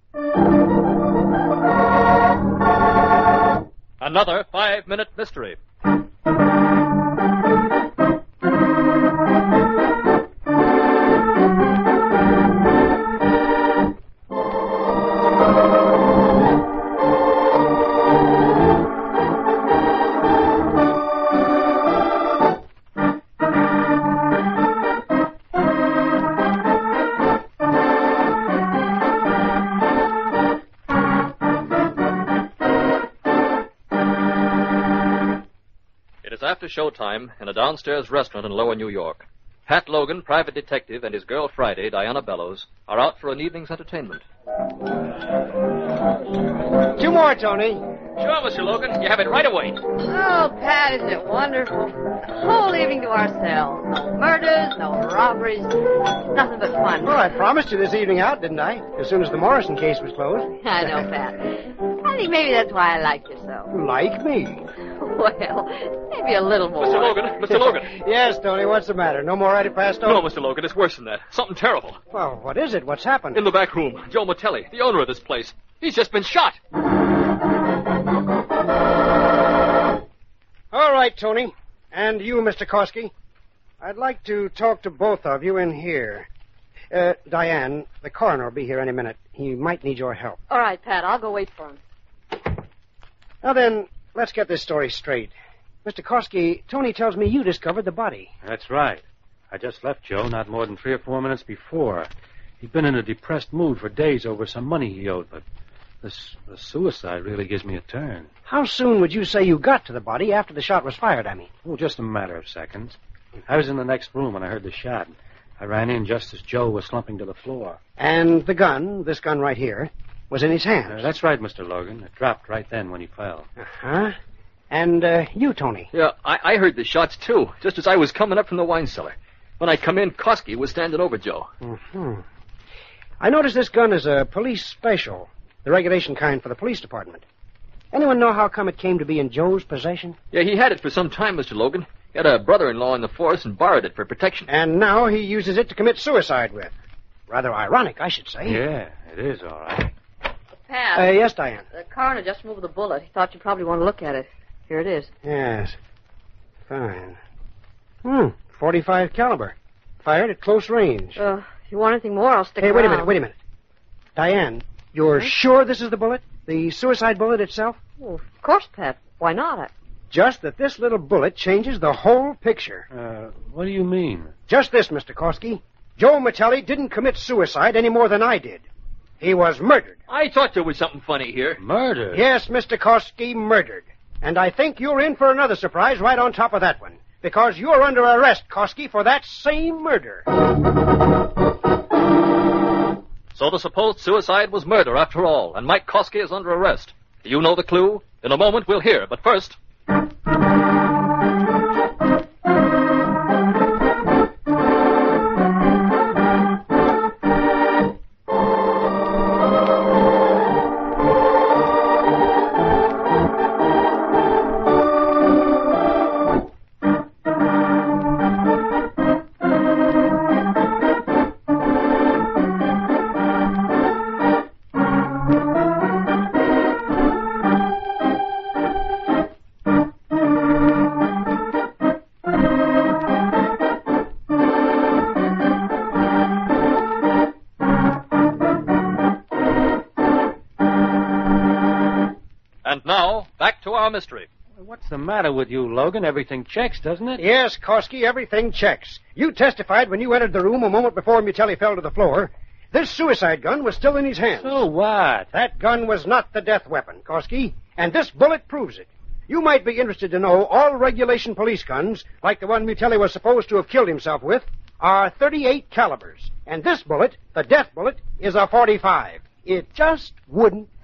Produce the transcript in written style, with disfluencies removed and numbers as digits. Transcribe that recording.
Another 5-minute mystery. After showtime in a downstairs restaurant in Lower New York. Pat Logan, private detective, and his girl Friday, Diana Bellows, are out for an evening's entertainment. 2 more, Tony. Sure, Mr. Logan. You have it right away. Oh, Pat, isn't it wonderful? The whole evening to ourselves. No murders, no robberies. Nothing but fun. Well, I promised you this evening out, didn't I? As soon as the Morrison case was closed. I know, Pat. I think maybe that's why I like you so. Like me? Well, maybe a little more. Mr. Logan. Yes, Tony, what's the matter? No more antipasto? No, Mr. Logan, it's worse than that. Something terrible. Well, what is it? What's happened? In the back room, Joe Matelli, the owner of this place. He's just been shot. All right, Tony. And you, Mr. Koski. I'd like to talk to both of you in here. Diane, the coroner will be here any minute. He might need your help. All right, Pat, I'll go wait for him. Now then, let's get this story straight. Mr. Koski, Tony tells me you discovered the body. That's right. I just left Joe not more than 3 or 4 minutes before. He'd been in a depressed mood for days over some money he owed, but the suicide really gives me a turn. How soon would you say you got to the body after the shot was fired, I mean? Oh, just a matter of seconds. I was in the next room when I heard the shot. I ran in just as Joe was slumping to the floor. And the gun, this gun right here, was in his hands. That's right, Mr. Logan. It dropped right then when he fell. Uh-huh. And you, Tony? Yeah, I heard the shots, too, just as I was coming up from the wine cellar. When I come in, Koski was standing over Joe. Mm-hmm. I noticed this gun is a police special, the regulation kind for the police department. Anyone know how come it came to be in Joe's possession? Yeah, he had it for some time, Mr. Logan. He had a brother-in-law in the force and borrowed it for protection. And now he uses it to commit suicide with. Rather ironic, I should say. Yeah, it is, all right. Pat. Yes, Diane. The coroner just moved the bullet. He thought you'd probably want to look at it. Here it is. Yes. Fine. 45 caliber. Fired at close range. If you want anything more, I'll stick around. Hey, wait a minute. Diane, you're sure this is the bullet? The suicide bullet itself? Well, of course, Pat. Why not? Just that this little bullet changes the whole picture. What do you mean? Just this, Mr. Koski. Joe Matelli didn't commit suicide any more than I did. He was murdered. I thought there was something funny here. Murdered? Yes, Mr. Koski, murdered. And I think you're in for another surprise right on top of that one. Because you're under arrest, Koski, for that same murder. So the supposed suicide was murder after all, and Mike Koski is under arrest. Do you know the clue? In a moment we'll hear, but first... And now, back to our mystery. What's the matter with you, Logan? Everything checks, doesn't it? Yes, Koski, everything checks. You testified when you entered the room a moment before Matelli fell to the floor. This suicide gun was still in his hands. So what? That gun was not the death weapon, Koski, and this bullet proves it. You might be interested to know all regulation police guns, like the one Matelli was supposed to have killed himself with, are 38 calibers. And this bullet, the death bullet, is a 45. It just wouldn't